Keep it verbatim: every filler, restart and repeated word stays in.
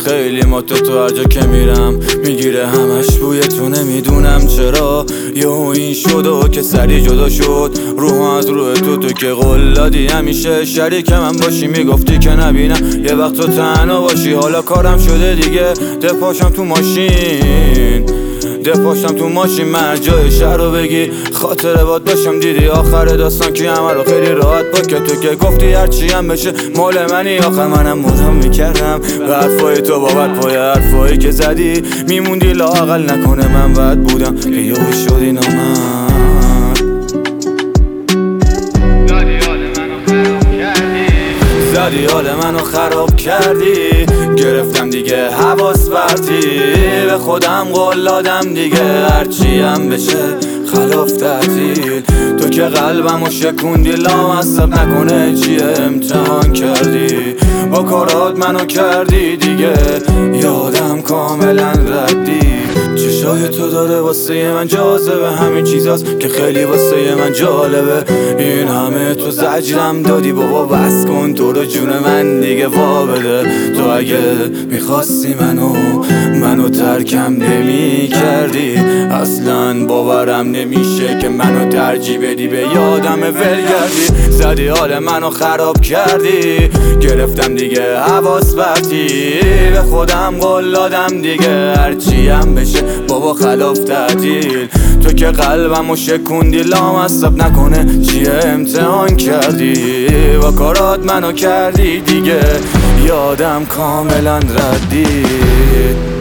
خیلی مات تو هر جا که میرم میگیره همش بوی تو، نمیدونم چرا یهو این شد و که سری جدا شد روح از روح تو. تو که قول دادی همیشه شریک من باشی، میگفتی که نبینم یه وقت تو تنها باشی. حالا کارم شده دیگه دپاشم تو ماشین دپاشم تو ماشین من جای شهر رو بگی خاطره باد باشم. دیدی آخر داستان که همه رو خیلی راحت با که تو که گفتی هرچی هم بشه مال منی. آخر منم مدام میکردم به حرفای تو بابت پای حرفایی که زدی میموندی لااقل نکنه من بد بودم که یهو شدی نامرد. زدی حال منو خراب کردی، گرفتم دیگه حواس پرتی، به خودم قول دادم دیگه هرچی هم بشه خلاف تعطیل. تو که قلبمو شکوندی لامصب نکنه چیه امتحان کردی، با کارات منو کردی دیگه یادم کاملا ردی. چشای تو داره واسه من جاذبه، همین چیزاست که خیلی واسه من جالبه. این همه تو زجرم دادی بابا بس کن تو رو جون من دیگه وا بده. تو اگه میخواستی منو منو ترکم نمی کردی، اصلا باورم نمیشه که منو ترجیح بدی به یادم ولگردی. زدی حال منو خراب کردی، گرفتم دیگه حواس پرتی، به خودم قول دادم دیگه هرچی هم بشه بابا خلاف تعطیل. تو که قلبمو شکوندی لامصب نکنه چیه امتحان کردی، با کارات منو کردی دیگه یادم کاملا ردی.